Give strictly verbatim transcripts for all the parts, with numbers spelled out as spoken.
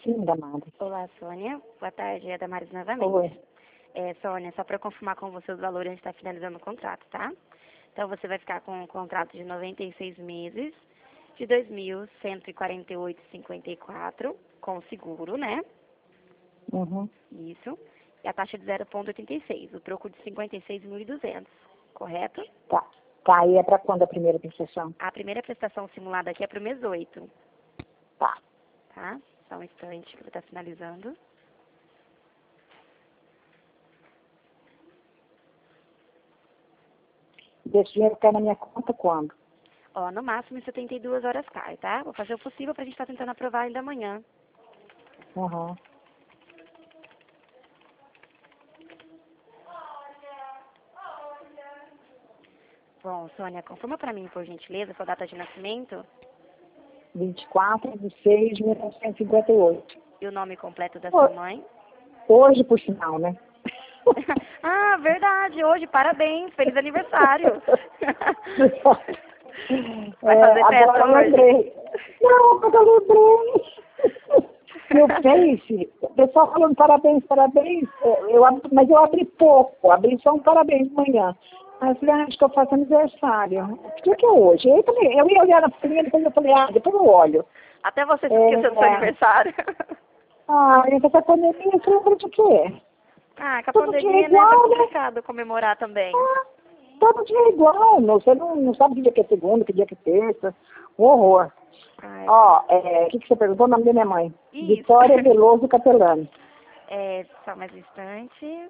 Sim, Damares. Olá, Sônia. Boa tarde, é a Damares novamente. Oi. É, Sônia, só para confirmar com você os valores, a gente está finalizando o contrato, tá? Então, você vai ficar com um contrato de noventa e seis meses, de dois mil cento e quarenta e oito reais e cinquenta e quatro centavos, com seguro, né? Uhum. Isso. E a taxa de zero vírgula oitenta e seis, o troco de cinquenta e seis mil e duzentos, correto? Tá. Tá, aí é pra quando a primeira prestação? A primeira prestação simulada aqui é para o mês oito, Tá. tá? Só um instante que eu vou estar finalizando. Esse dinheiro cai na minha conta quando? Ó, no máximo em setenta e duas horas cai, tá? Vou fazer o possível pra gente estar tentando aprovar ainda amanhã. Uhum. Bom, Sônia, confirma pra mim, por gentileza, sua data de nascimento vinte e quatro de seis de mil novecentos e cinquenta e oito. e o nome completo da sua Ho- mãe. Hoje, por sinal, né? Ah, verdade, hoje, parabéns, feliz aniversário. Vai É, fazer agora festa eu hoje? lembrei. Não, mas eu lembrei. Meu Face, o pessoal falando parabéns, parabéns, é, eu, abri- mas eu abri pouco, abri só um parabéns de manhã. Aí eu falei, ah, acho que eu faço aniversário. O que que é hoje? Aí eu, falei, eu ia olhar na frinha, depois eu falei, ah, depois eu olho. Até você se É, esqueceu do seu aniversário. ah, essa pandemia, você lembra de quê? Ah, com a Todo dia é pandemia, né, tá igual, né? complicado comemorar também. Ah, todo dia é igual, não, você não, não sabe que dia que é segunda, que dia que é terça. Um horror. Ai, Ó, é, o que, que você perguntou? O nome da minha mãe. isso. Vitória Veloso Capelani. É, só mais um instante.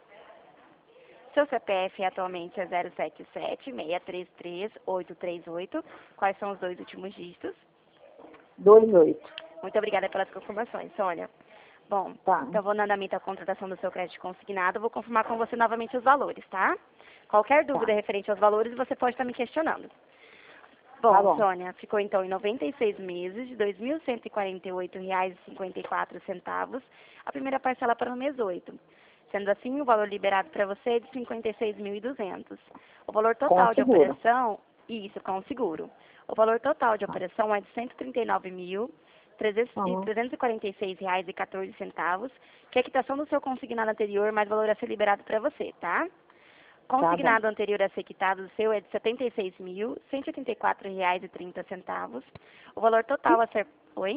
Seu C P F atualmente é zero sete sete, seis três três, oito três oito. Quais são os dois últimos dígitos? dois oito. Muito obrigada pelas confirmações, Sônia. Bom, Tá, então vou no andamento a contratação do seu crédito consignado. Vou confirmar com você novamente os valores, tá? Qualquer dúvida tá. referente aos valores, você pode estar me questionando. Tá Bom, bom. Sônia, ficou então em noventa e seis meses de dois mil cento e quarenta e oito reais e cinquenta e quatro centavos, a primeira parcela para o mês oito. Sendo assim, o valor liberado para você é de cinquenta e seis mil e duzentos. O valor Com total de seguro. operação, isso, com o seguro. O valor total de Tá. operação é de cento e trinta e nove mil, trezentos Uhum. e quarenta e seis reais e quatorze centavos, que é a quitação do seu consignado anterior, mais valor a ser liberado para você, tá? Tá bom. Consignado anterior a ser quitado, o seu é de setenta e seis mil, cento e oitenta e quatro reais e trinta centavos. O valor total a ser... Oi?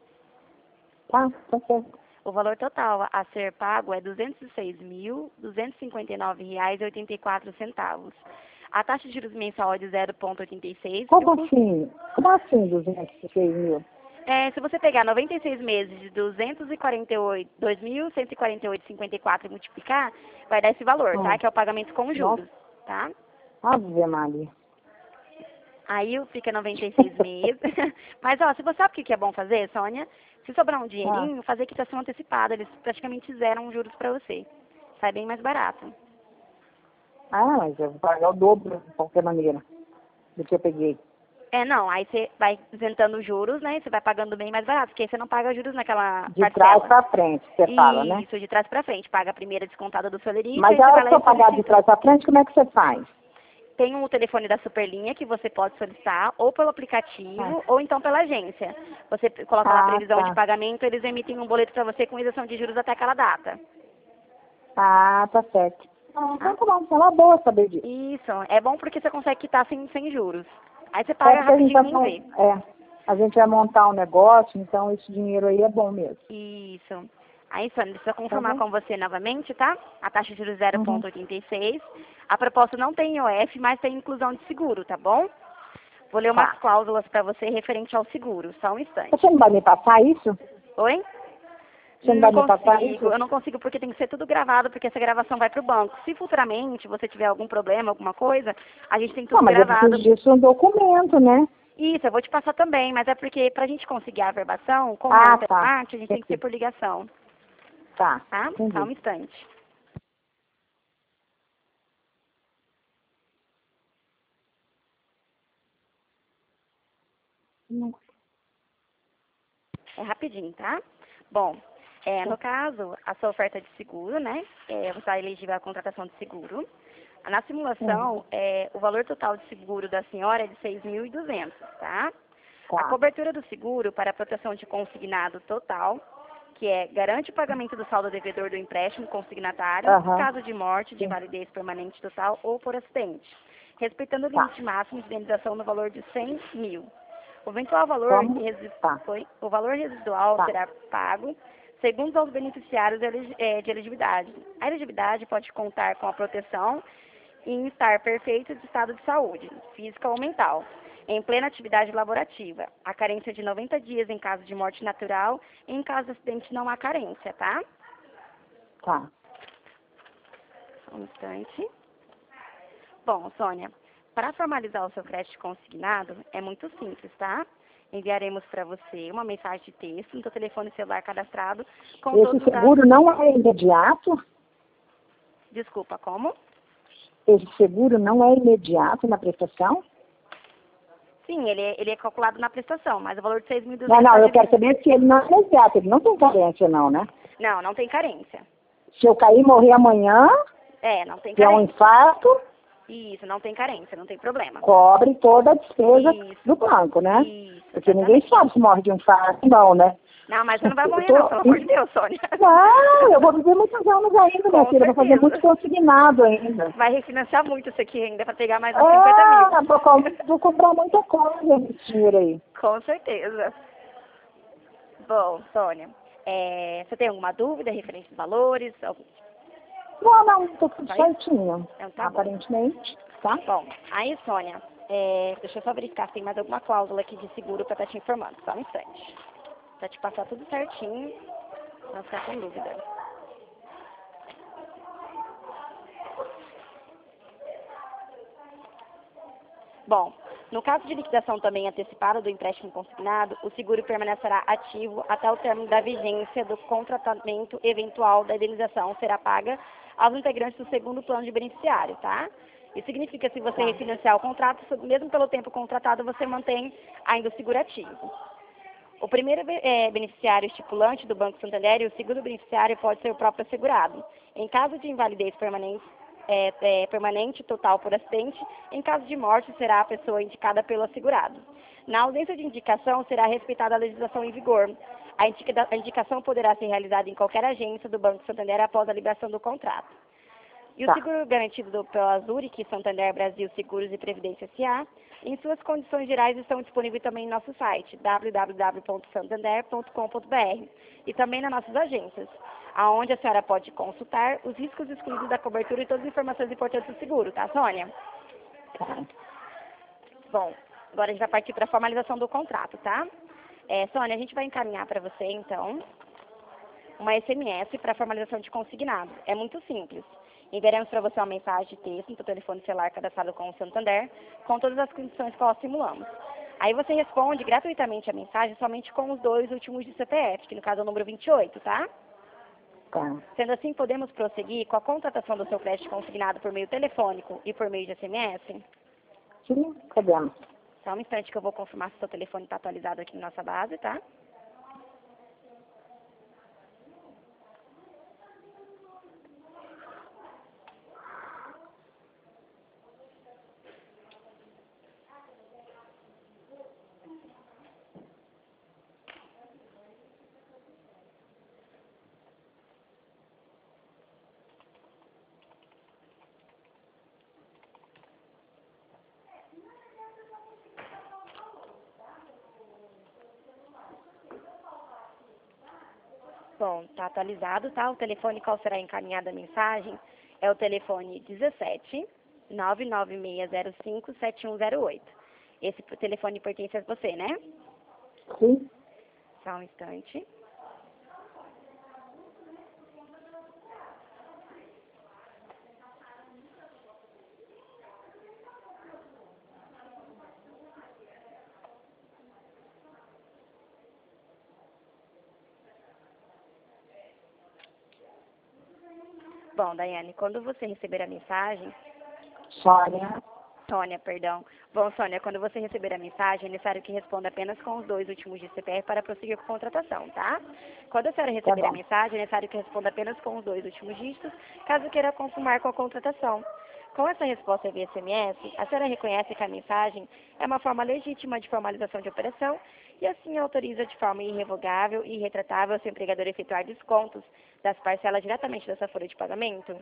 Tá, tá certo. O valor total a ser pago é duzentos e seis mil, duzentos e cinquenta e nove reais e oitenta e quatro centavos. A taxa de juros mensal é de zero vírgula oitenta e seis e o Como custo... assim? Como assim duzentos e seis mil? É, se você pegar noventa e seis meses de duzentos e quarenta e oito, dois mil cento e quarenta e oito vírgula cinquenta e quatro e multiplicar, vai dar esse valor, tá? Hum. Que é o pagamento com Nossa, juros, tá? Ave Maria. Aí fica noventa e seis meses. Mas, ó, se você sabe o que que é bom fazer, Sônia, se sobrar um Ah, dinheirinho, fazer quitação antecipada. Eles praticamente zeram os juros pra você. Sai bem mais barato. ah, mas eu vou pagar o dobro de qualquer maneira do que eu peguei. É, não, aí você vai isentando os juros, né? Você vai pagando bem mais barato, porque aí você não paga juros naquela De trás parcela. pra frente, você fala, né? Isso, de trás pra frente. Paga a primeira descontada do seu lerite, Mas aí a você vai hora lá que e eu pagar de solicita. trás pra frente, como é que você faz? Tem um telefone da Superlinha que você pode solicitar, ou pelo aplicativo, Ah, ou então pela agência. Você coloca lá a ah, previsão de tá. pagamento, eles emitem um boleto pra você com isenção de juros até aquela data. Ah, tá certo. Ah, Tá? então tá bom, é uma boa saber disso. Isso, é bom porque você consegue quitar sem, sem juros. Aí você É paga porque a gente rapidinho vai, e nem mon- vê. é, a gente vai montar um negócio, então esse dinheiro aí é bom mesmo. Isso. Aí, Sônia, deixa eu Tá confirmar bom? com você novamente, tá? A taxa de juros zero Uhum. vírgula oitenta e seis. A proposta não tem I O F, mas tem inclusão de seguro, tá bom? Vou ler umas Tá. cláusulas para você referente ao seguro, só um instante. Você não vai me passar isso? Oi? Você não Não vai me passar consigo, isso? eu não consigo porque tem que ser tudo gravado, porque essa gravação vai para o banco. Se futuramente você tiver algum problema, alguma coisa, a gente tem Não, tudo mas eu gravado. preciso disso um documento, né? Isso, eu vou te passar também, mas é porque pra gente conseguir a averbação, como é um Ah, tá. telemarketing, a gente tem que ser Entendi. por ligação, Tá, tá? Só entendi. um instante. Não. É rapidinho, tá? Bom, é, no caso, a sua oferta de seguro, né? É, você está elegível à contratação de seguro. Na Uhum. simulação, é, o valor total de seguro da senhora é de seis mil e duzentos, tá? A Tá. cobertura do seguro para a proteção de consignado total que é garante o pagamento do saldo devedor do empréstimo consignatário, Aham. caso de morte, de Sim. invalidez permanente total ou por acidente, respeitando o Tá. limite máximo de indenização no valor de cem mil. O eventual valor, Como? resi- Tá. Oi? O valor residual Tá. será pago segundo aos beneficiários elegi- eh, de elegibilidade. A elegibilidade pode contar com a proteção em estar perfeito de estado de saúde, física ou mental, em plena atividade laborativa. A carência de noventa dias em caso de morte natural, e em caso de acidente não há carência, tá? Tá. Um instante. Bom, Sônia, para formalizar o seu crédito consignado, é muito simples, tá? Enviaremos para você uma mensagem de texto no seu telefone celular cadastrado com Esse todos os dados... seguro não é imediato? Desculpa, como? Esse seguro não é imediato na prestação? Sim, ele é, ele é calculado na prestação, mas o valor de seis mil e Não, duzentos não, está eu quero dividido. saber se ele não é imediato, ele não tem carência não, né? Não, não tem carência. Se eu cair e morrer amanhã, É, não tem que é um carência. infarto, Isso, não tem carência, não tem problema. cobre toda a despesa Isso. do banco, né? Isso, Porque ninguém exatamente. sabe se morre de um infarto, não, né? Não, mas você não vai Eu morrer tô- não, pelo amor de Deus, Sônia. Não, eu vou viver muitos anos ainda, minha Com filha, vou fazer certeza. muito consignado ainda. Vai refinanciar muito isso aqui ainda para pegar mais uns cinquenta mil. Ah, vou, com- vou comprar muita coisa nesse dinheiro aí. Com certeza. Bom, Sônia, é, você tem alguma dúvida referente aos valores? Algum- Não, não, tô tudo Só isso? certinho, Então tá bom. aparentemente, tá? Bom, aí, Sônia, é, deixa eu só verificar se tem mais alguma cláusula aqui de seguro para estar te informando. Só um instante. Pra te passar tudo certinho, pra não ficar com dúvida. Bom, no caso de liquidação também antecipada do empréstimo consignado, o seguro permanecerá ativo até o término da vigência do contratamento eventual da indenização será paga aos integrantes do segundo plano de beneficiário, tá? Isso significa que se você Tá. refinanciar o contrato, mesmo pelo tempo contratado, você mantém ainda o seguro ativo. O primeiro be- eh, beneficiário estipulante do Banco Santander e o segundo beneficiário pode ser o próprio assegurado. Em caso de invalidez permanente, eh, eh, permanente total por acidente, em caso de morte, será a pessoa indicada pelo assegurado. Na ausência de indicação, será respeitada a legislação em vigor. A, indica- a indicação poderá ser realizada em qualquer agência do Banco Santander após a liberação do contrato. E o Tá. seguro garantido do, pela Zurich, Santander Brasil Seguros e Previdência S A, em suas condições gerais estão disponíveis também em nosso site, w w w ponto santander ponto com ponto b r, e também nas nossas agências, aonde a senhora pode consultar os riscos excluídos da cobertura e todas as informações importantes do seguro, tá, Sônia? Tá. Bom, agora a gente vai partir para a formalização do contrato, tá? É, Sônia, a gente vai encaminhar para você, então, uma S M S para formalização de consignado. É muito simples. Enviaremos para você uma mensagem de texto no seu telefone celular cadastrado com o Santander, com todas as condições que nós simulamos. Aí você responde gratuitamente a mensagem somente com os dois últimos de C P F, que no caso é o número vinte e oito, tá? Tá. Sendo assim, podemos prosseguir com a contratação do seu crédito consignado por meio telefônico e por meio de S M S? Sim, podemos. Só um instante que eu vou confirmar se o seu telefone está atualizado aqui na nossa base, tá? Bom, tá atualizado, tá? O telefone qual será encaminhada a mensagem é o telefone dezessete, nove nove seis zero cinco, sete um zero oito. Esse telefone pertence a você, né? Sim. Só um instante. Bom, Daiane, quando você receber a mensagem, Sônia. Sônia, perdão. Bom, Sônia, quando você receber a mensagem, é necessário que responda apenas com os dois últimos de C P F para prosseguir com a contratação, tá? Quando a senhora receber Tá a bom. mensagem, é necessário que responda apenas com os dois últimos dígitos, caso queira confirmar com a contratação. Com essa resposta via S M S, a senhora reconhece que a mensagem é uma forma legítima de formalização de operação e assim autoriza de forma irrevogável e irretratável seu empregador efetuar descontos das parcelas diretamente da sua folha de pagamento?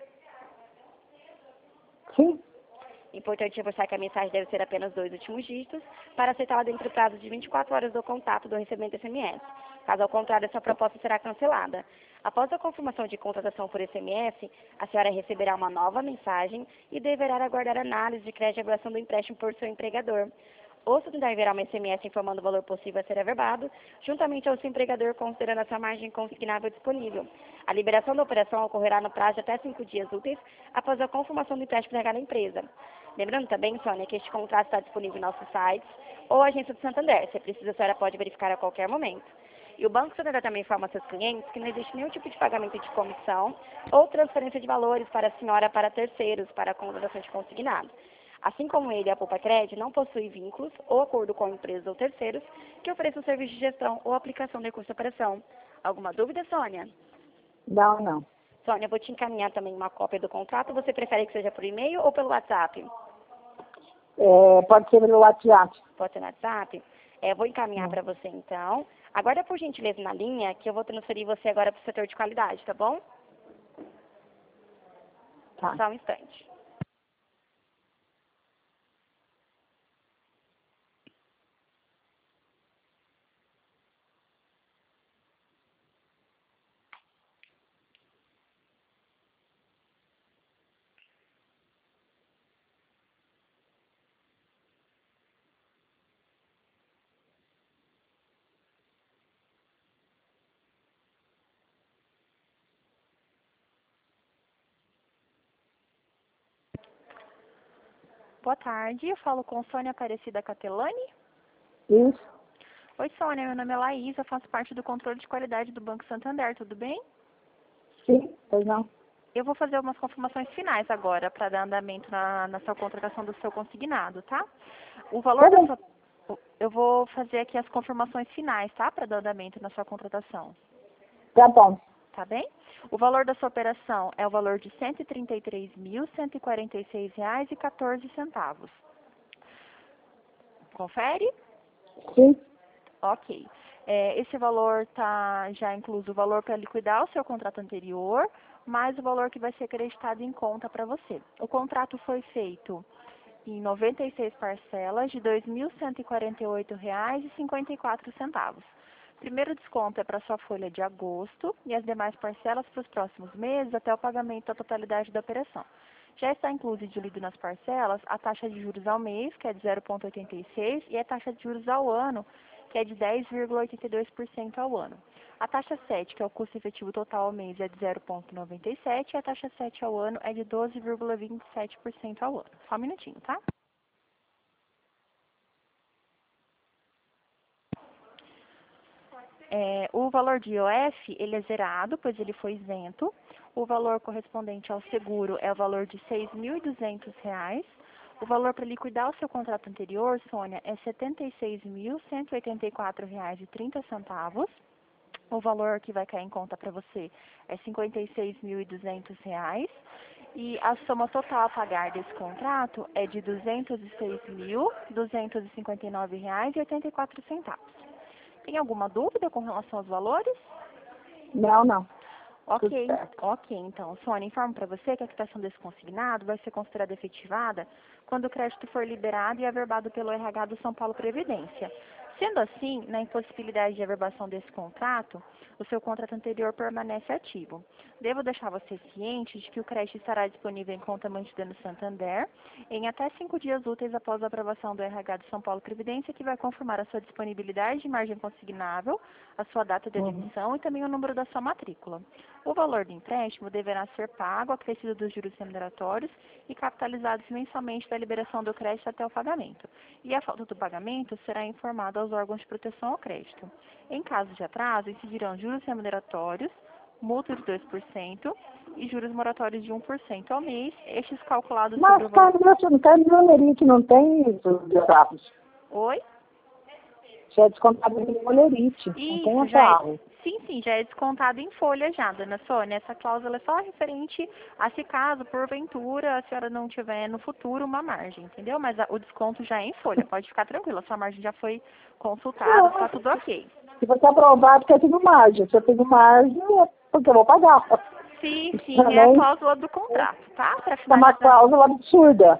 Sim. Importante reforçar que a mensagem deve ser apenas dois últimos dígitos para aceitá-la dentro do prazo de vinte e quatro horas do contato do recebimento S M S. Caso ao contrário, essa proposta será cancelada. Após a confirmação de contratação por S M S, a senhora receberá uma nova mensagem e deverá aguardar análise de crédito e avaliação do empréstimo por seu empregador. Ou se não haverá uma S M S informando o valor possível a ser averbado, juntamente ao seu empregador, considerando a sua margem consignável disponível. A liberação da operação ocorrerá no prazo de até cinco dias úteis após a confirmação do empréstimo da empresa. Lembrando também, Sônia, que este contrato está disponível em nossos sites ou agência do Santander. Se precisa, a senhora pode verificar a qualquer momento. E o Banco Santander também informa aos seus clientes que não existe nenhum tipo de pagamento de comissão ou transferência de valores para a senhora para terceiros para a contratação de consignado. Assim como ele, a Poupa Cred não possui vínculos ou acordo com empresas ou terceiros que ofereçam serviço de gestão ou aplicação de recurso de operação. Alguma dúvida, Sônia? Não, não. Sônia, eu vou te encaminhar também uma cópia do contrato. Você prefere que seja por e-mail ou pelo WhatsApp? É, pode ser pelo WhatsApp. Pode ser no WhatsApp? É, vou encaminhar para você, então. Aguarda, por gentileza, na linha, que eu vou transferir você agora para o setor de qualidade, tá bom? Tá. Só um instante. Boa tarde, eu falo com Sônia Aparecida Catelani. Isso? Oi, Sônia, meu nome é Laís, eu faço parte do controle de qualidade do Banco Santander, tudo bem? Sim, pois não. Eu vou fazer algumas confirmações finais agora para dar andamento na, na sua contratação do seu consignado, tá? O valor Tá da bem. sua... Eu vou fazer aqui as confirmações finais, tá? Para dar andamento na sua contratação, Tá bom. tá bem? O valor da sua operação é o valor de cento e trinta e três mil, cento e quarenta e seis reais e quatorze centavos. Confere? Sim. Ok. É, esse valor está já incluso o valor para liquidar o seu contrato anterior, mais o valor que vai ser acreditado em conta para você. O contrato foi feito em noventa e seis parcelas de dois mil cento e quarenta e oito reais e cinquenta e quatro centavos. Primeiro desconto é para sua folha de agosto e as demais parcelas para os próximos meses até o pagamento da totalidade da operação. Já está incluso e diluído nas parcelas a taxa de juros ao mês, que é de zero vírgula oitenta e seis, e a taxa de juros ao ano, que é de dez vírgula oitenta e dois por cento ao ano. A taxa sete, que é o custo efetivo total ao mês, é de zero vírgula noventa e sete, e a taxa sete ao ano é de doze vírgula vinte e sete por cento ao ano. Só um minutinho, tá? É, o valor de I O F, ele é zerado, pois ele foi isento. O valor correspondente ao seguro é o valor de seis mil e duzentos reais. O valor para liquidar o seu contrato anterior, Sônia, é setenta e seis mil, cento e oitenta e quatro reais e trinta centavos. O valor que vai cair em conta para você é cinquenta e seis mil e duzentos reais. E a soma total a pagar desse contrato é de duzentos e seis mil, duzentos e cinquenta e nove reais e oitenta e quatro centavos. Tem alguma dúvida com relação aos valores? Não, não. Tudo Ok, certo. ok. Então, Sônia, informo para você que a quitação desse consignado vai ser considerada efetivada quando o crédito for liberado e averbado pelo R H do São Paulo Previdência. Sendo assim, na impossibilidade de averbação desse contrato, o seu contrato anterior permanece ativo. Devo deixar você ciente de que o crédito estará disponível em conta mantida no Santander em até cinco dias úteis após a aprovação do R H do São Paulo Previdência, que vai confirmar a sua disponibilidade de margem consignável, a sua data de Uhum. admissão e também o número da sua matrícula. O valor do empréstimo deverá ser pago, acrescido dos juros remuneratórios e capitalizados mensalmente da liberação do crédito até o pagamento. E a falta do pagamento será informada aos órgãos de proteção ao crédito. Em caso de atraso, incidirão juros remuneratórios, multa de dois por cento e juros moratórios de um por cento ao mês, estes calculados sobre Mas o tá valor... no, tá no numerinho que não tem isso de atrasos. Oi? Já é descontado em Olerite, não tem Isso, a já qual. é, sim, sim, já é descontado em folha já, dona Sônia. Essa cláusula é só referente a se caso, porventura, a senhora não tiver no futuro uma margem, entendeu? Mas a- o desconto já é em folha, pode ficar tranquila, a sua margem já foi consultada, tá tudo ok. Se você aprovar, porque eu tenho margem. Se eu tenho margem, é porque eu vou pagar. Sim, sim, é a Também cláusula do contrato, tá? Para é uma finalizar. cláusula absurda.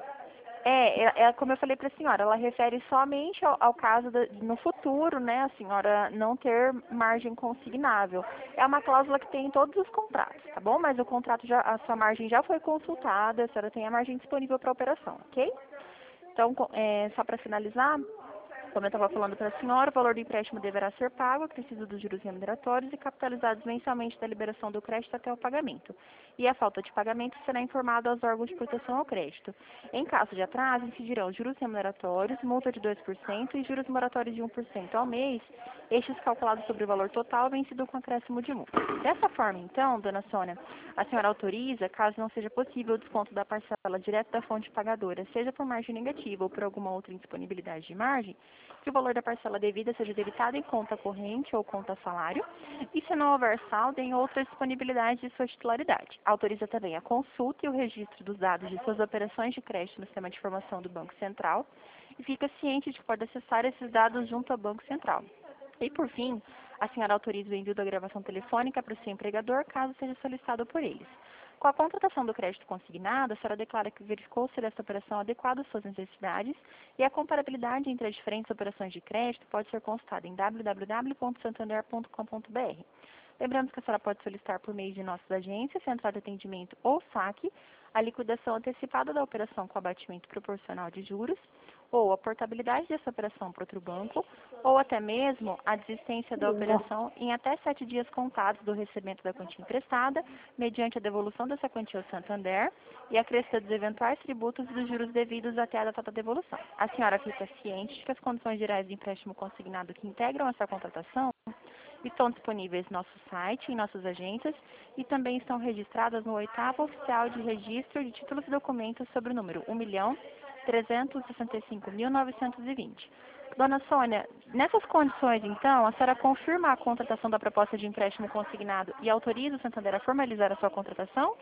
É, é, é como eu falei para a senhora, ela refere somente ao, ao caso de, no futuro, né, a senhora não ter margem consignável. É uma cláusula que tem em todos os contratos, tá bom? Mas o contrato já, a sua margem já foi consultada, a senhora tem a margem disponível para a operação, ok? Então, co- é, só para finalizar, como eu estava falando para a senhora, o valor do empréstimo deverá ser pago, acrescido dos juros remuneratórios e capitalizados mensalmente da liberação do crédito até o pagamento. E a falta de pagamento será informado aos órgãos de proteção ao crédito. Em caso de atraso, incidirão juros remuneratórios, multa de dois por cento e juros moratórios de um por cento ao mês, estes calculados sobre o valor total vencido com acréscimo de multa. Dessa forma, então, dona Sônia, a senhora autoriza, caso não seja possível o desconto da parcela direto da fonte pagadora, seja por margem negativa ou por alguma outra indisponibilidade de margem, que o valor da parcela devida seja debitado em conta corrente ou conta salário, e se não houver saldo, em outra disponibilidade de sua titularidade. Autoriza também a consulta e o registro dos dados de suas operações de crédito no sistema de informação do Banco Central e fica ciente de que pode acessar esses dados junto ao Banco Central. E, por fim, a senhora autoriza o envio da gravação telefônica para o seu empregador, caso seja solicitado por eles. Com a contratação do crédito consignado, a senhora declara que verificou ser essa operação adequada às suas necessidades e a comparabilidade entre as diferentes operações de crédito pode ser consultada em w w w ponto santander ponto com ponto b r. Lembramos que a senhora pode solicitar por meio de nossas agências, central de atendimento ou saque, a liquidação antecipada da operação com abatimento proporcional de juros, ou a portabilidade dessa operação para outro banco, ou até mesmo a desistência da operação em até sete dias contados do recebimento da quantia emprestada, mediante a devolução dessa quantia ao Santander e a crescita dos eventuais tributos e dos juros devidos até a data da devolução. A senhora fica ciente de que as condições gerais de empréstimo consignado que integram essa contratação estão disponíveis no nosso site, em nossas agências, e também estão registradas no oitavo oficial de registro de títulos e documentos sobre o número um milhão trezentos e sessenta e cinco mil novecentos e vinte. Dona Sônia, nessas condições, então, a senhora confirma a contratação da proposta de empréstimo consignado e autoriza o Santander a formalizar a sua contratação?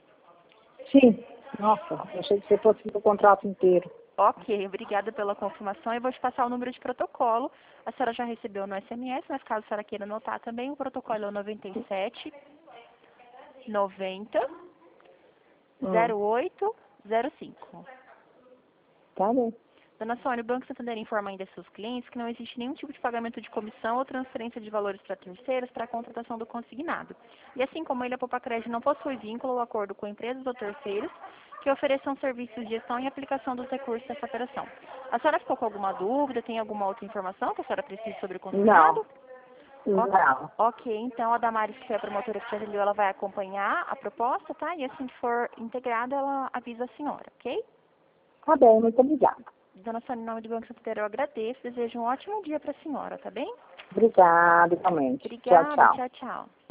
Sim. Nossa, achei que você fosse o contrato inteiro. Ok, obrigada pela confirmação. Eu vou te passar o número de protocolo. A senhora já recebeu no S M S, mas caso a senhora queira anotar também, o protocolo é o noventa e sete, noventa, zero oito, zero cinco. Tá bem. Dona Sônia, o Banco Santander informa ainda a seus clientes que não existe nenhum tipo de pagamento de comissão ou transferência de valores para terceiros para a contratação do consignado. E assim como ele, a Poupa Crédito não possui vínculo ou acordo com empresas ou terceiros que ofereçam serviços de gestão e aplicação dos recursos dessa operação. A senhora ficou com alguma dúvida? Tem alguma outra informação que a senhora precisa sobre o consignado? Não. Não. Ok, então a Damares, que foi a promotora que te atendeu, ela vai acompanhar a proposta, tá? E assim que for integrada, ela avisa a senhora, ok? Tá bem, muito obrigada. Dona Sônia, em nome do Banco Santander, eu agradeço. Desejo um ótimo dia para a senhora, tá bem? Obrigada, igualmente. Tchau, Obrigada, tchau. tchau, tchau.